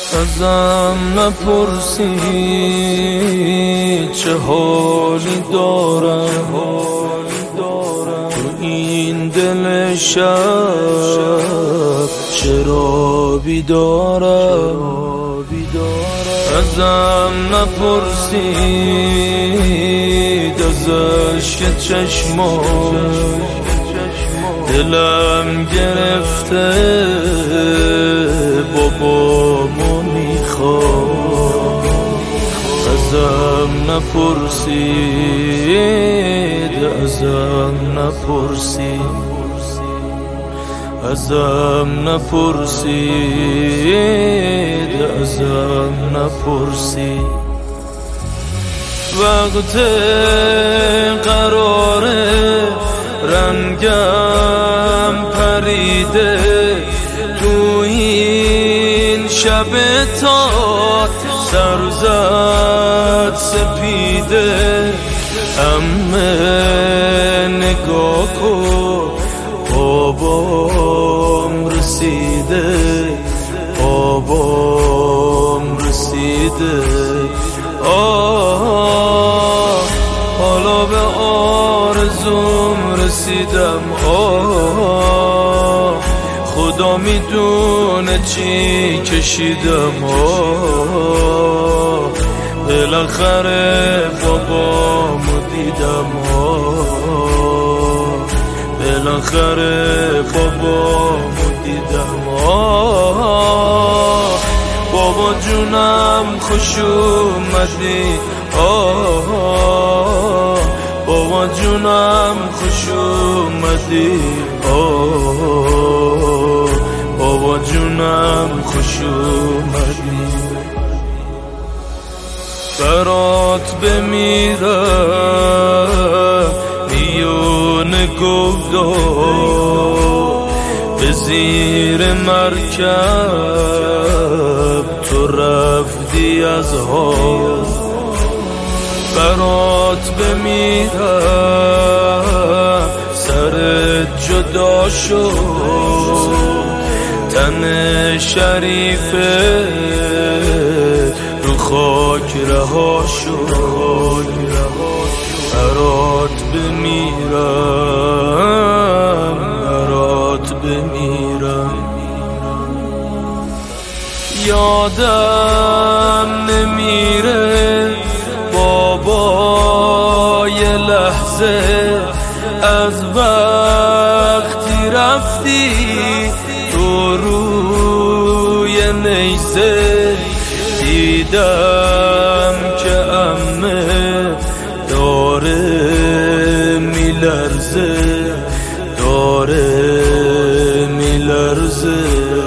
ازم نپرسی چه حالی دارم، تو این دل شب چرا بیدارم. ازم نپرسید از اشک چشمام، دلم گرفته بابامو میخوام. ازم نپرسید، ازم نپرسید، ازم نپرسید، ازم نپرسید. وقت قراره رنگم پریده تو این شب تار، سرزد سپیده. امه نگاه کن بابام رسیده، بابام رسیده. حالا به آرزوم رسیدم. خدا میدونه چی کشیدم. بالاخره بابامو دیدم. بالاخره بابامو دیدم. بابا جونم خوش اومدی، بابا جونم خوش اومدی، بابا جونم خوش اومدی. برات بمیرم میون گودال، به زیر مرکب تو رفتی از حال. برات بمیرم سرت جدا شد، تن شریفه رو خاک رها شد. برات بمیرم، برات بمیرم. یادم نمیره بابا یه لحظه از وقتی رفتی تو روی نیزه. دیدم که عمه داره میلرزه، داره میلرزه.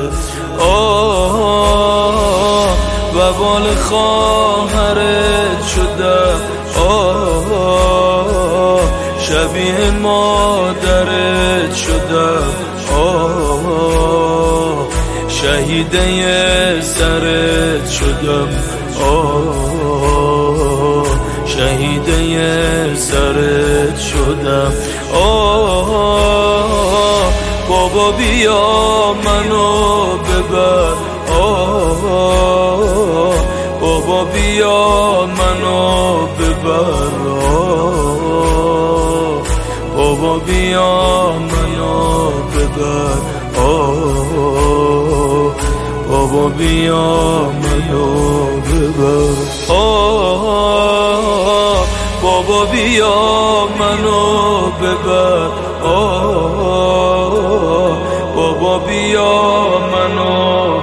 ببال خواهرت شدم، شبیه مادرت شدم. شهیده سرت شدم، شهیده سرت شدم. بابا بیا منو ببر، بابا بیا منو ببر، بابا بیا منو ببر، بابا بیا منو ببر. بابا بیا منو ببر، بابا بیا منو